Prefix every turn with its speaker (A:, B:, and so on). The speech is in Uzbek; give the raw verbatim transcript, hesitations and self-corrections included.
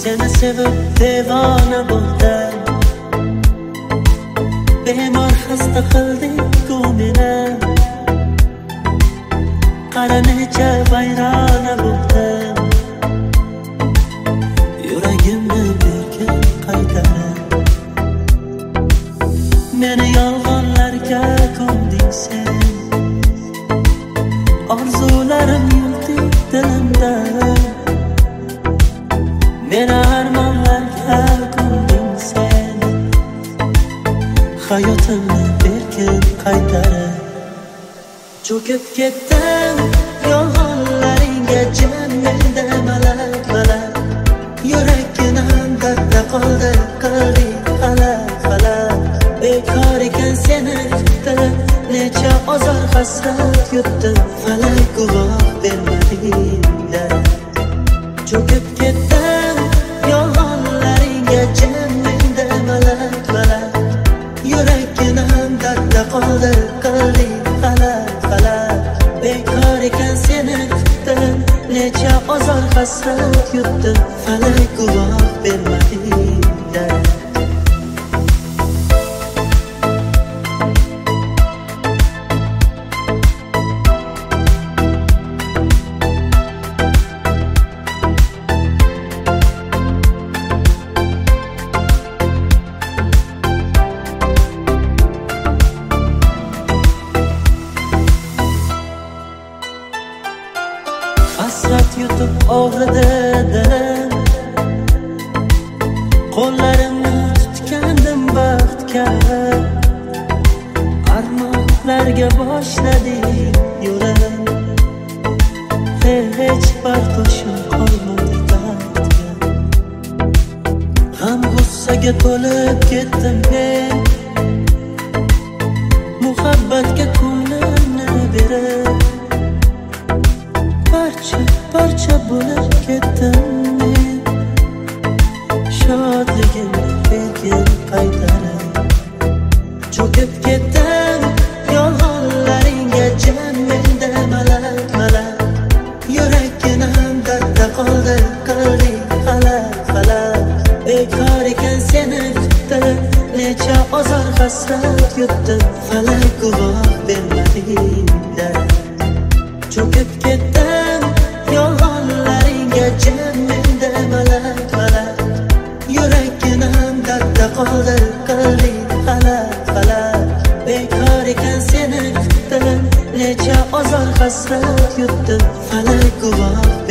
A: Seni sevib devona bo'ldim, bemor xasta qilding ku meni. Qara necha vayrona bo'ldim, yuragimni bergin qaytarib. Meni yolg'onlarga ko'mding sen, orzularim yuldi dilimda. Meni armonlarga ko'mding sen, hayotimni bergin qaytarib. Cho'kib ketdim yolg'onlaringga, jim menda malak malak. Yurakginam dardda qoldi, qilding falak falak. Bekor ekan seni kutdim, necha ozor hasrat yutdim, falak guvoh bermading-da. Cho'kib ketdim yolg'onlaringga, jim menda malak malak. Yurakginam dardda qoldi, qilding falak falak. Bekor ekan seni kutdim, necha ozor hasrat yutdim, falak guvoh bermading-da. Hasrat yutib og'ridi dilim, qo'llarimni tutgandim baxtga. Armonlarga boshladim yo'lim, hech bardoshim qolmadi dardga. G'am g'ussaga to'lib ketdim men, muhabbatga ko'nglimni berib. Parcha parcha bo'lib ketdim men, shodligimni bergin qaytarib. Cho'kib ketdim yolg'onlaringga, jim menda malak malak. Yurakginam dardda qoldi, qilding falak falak. Bekor ekan seni kutdim, necha ozor hasrat yutdim, falak guvoh bermading-da. Cho'kib ketdim yolg'onlaringga, jim menda malak malak. Yurakginam dardda qoldi, qilding falak falak. Bekor ekan seni kutdim, necha ozor hasrat yutdim, falak guvoh